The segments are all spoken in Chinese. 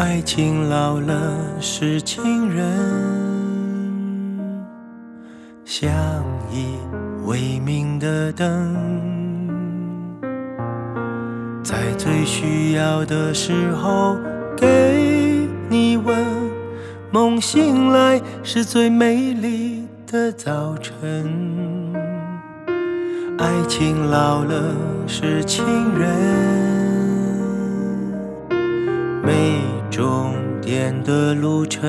爱情老了是情人，像一微明的灯，在最需要的时候给你吻。梦醒来是最美丽的早晨，爱情老了是情人，没终点的路程，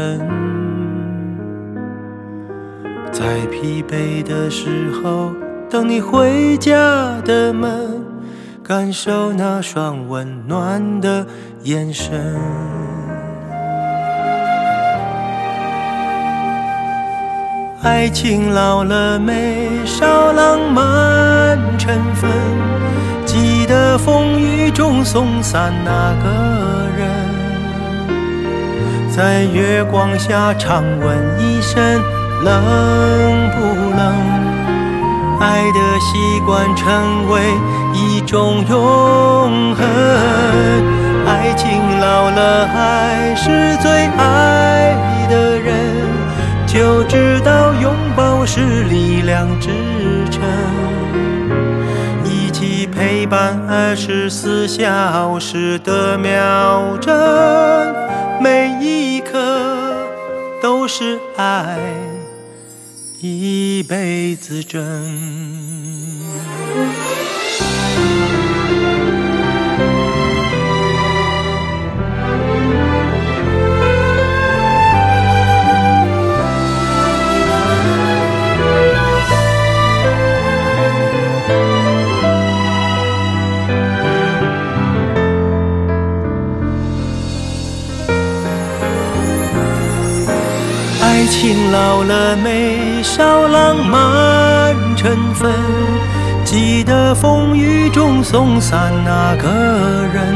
在疲惫的时候等你回家的门，感受那双温暖的眼神。爱情老了没少浪漫成分，记得风雨中送散那个人，在月光下常问一声冷不冷，爱的习惯成为一种永恒。爱情老了还是最爱的人，就知道拥抱是力量支撑，一起陪伴24小时的秒针，每一刻都是爱，一辈子真。爱情老了没少浪漫成分，记得风雨中送散那个人，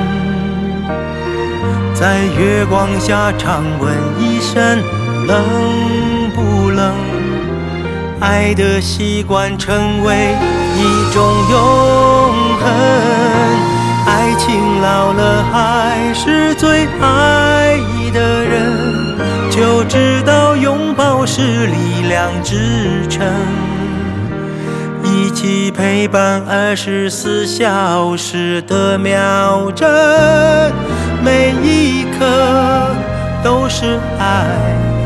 在月光下常问一声冷不冷，爱的习惯成为一种永恒。爱情老了还是最爱的人，就知道拥抱是力量支撑，一起陪伴24小时的秒针，每一刻都是爱，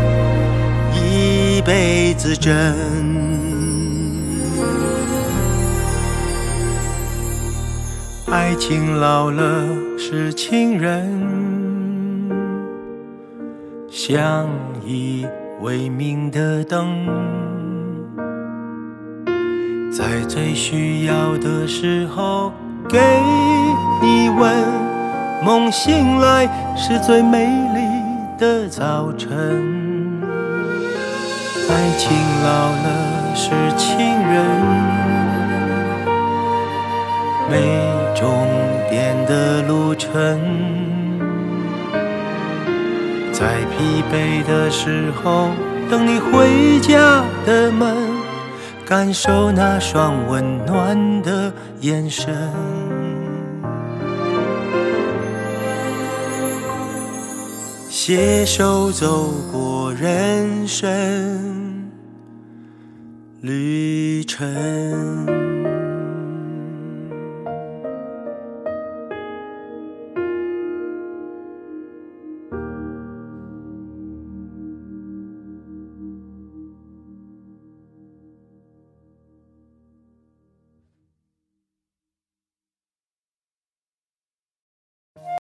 一辈子真。爱情老了是情人，像一微明的灯，在最需要的时候给你吻。梦醒来是最美丽的早晨，爱情老了是情人，没终点的路程，在疲惫的时候等你回家的门，感受那双温暖的眼神。携手走过人生旅程。